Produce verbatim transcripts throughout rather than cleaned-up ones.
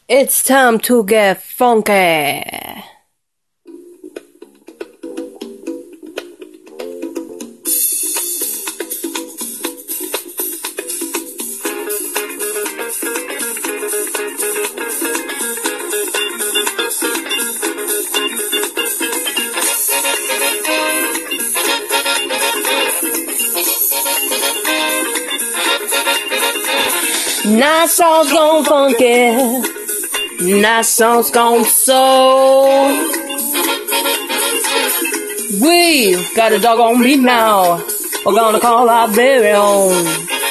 It's time to get funky. Nassau's gone funky. Nassau's gone soul. We've got a dog on beat now. We're gonna call our very own.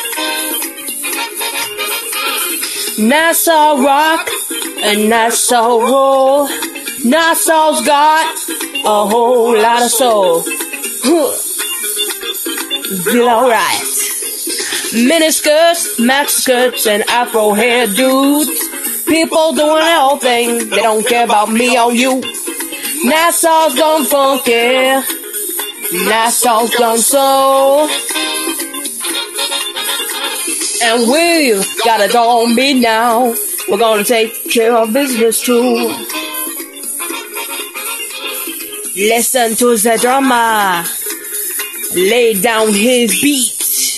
Nassau rock and Nassau roll. Nassau's got a whole lot of soul. Huh. Feel alright. Mini skirts, max skirts, and afro hair dudes. People doing their own thing. They don't care about me or you. Nassau's gone funky. Nassau's gone soul. And we've got a dog on beat now. We're gonna take care of business too. Listen to the drummer. Lay down his beat.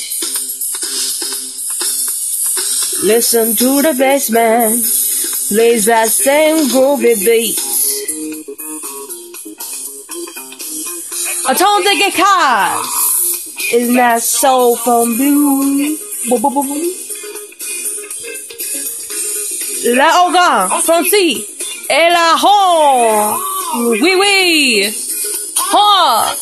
Listen to the bass man, plays that same groovy beat. I don't think it cause isn't that soul from blue? La organ, Francis, et la ho, oui oui, ha.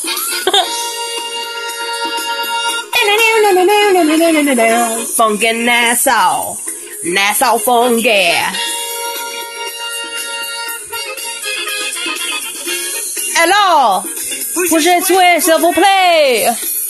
Funky Nassau, Nassau funky. Alors, prochain souhait, s'il vous plaît.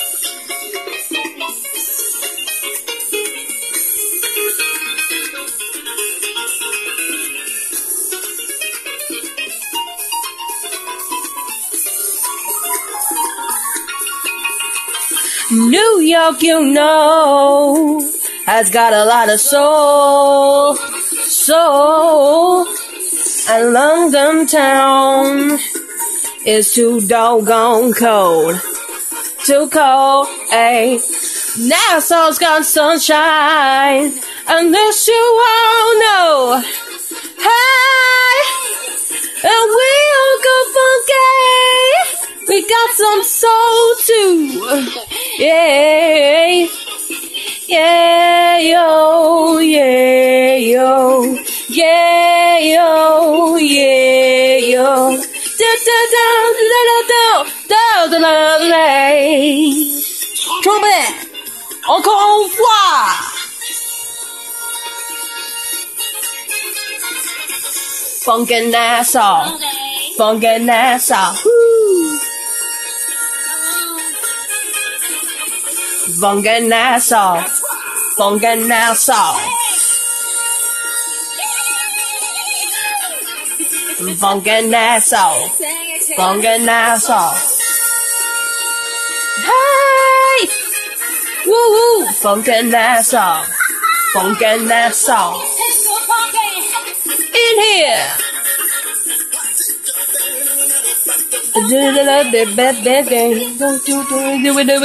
New York, you know, has got a lot of soul, soul, and London town is too doggone cold, too cold, ayy. Nassau's got sunshine, and this you all know, hey, and we all go funky. We got some soul too. Yeah, yeah, yo, yeah, yo, yeah, yo, yeah, yo. Da da da da da da da da da. Trompette, encore une fois. Funky Nassau, funky Nassau. Funky Nassau, funky Nassau, funky Nassau, funky Nassau. Hey, woo woo, funky Nassau, funky Nassau. In here. Do it, do it, do it, do it, do it, do it, do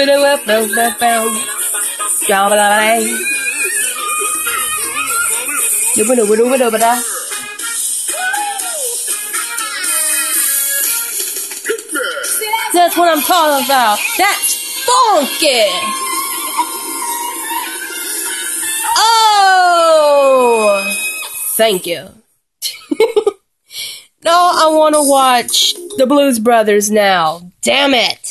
it, that's what I'm talking about. That's funky. Oh, thank you. No, I want to watch the Blues Brothers now. Damn it.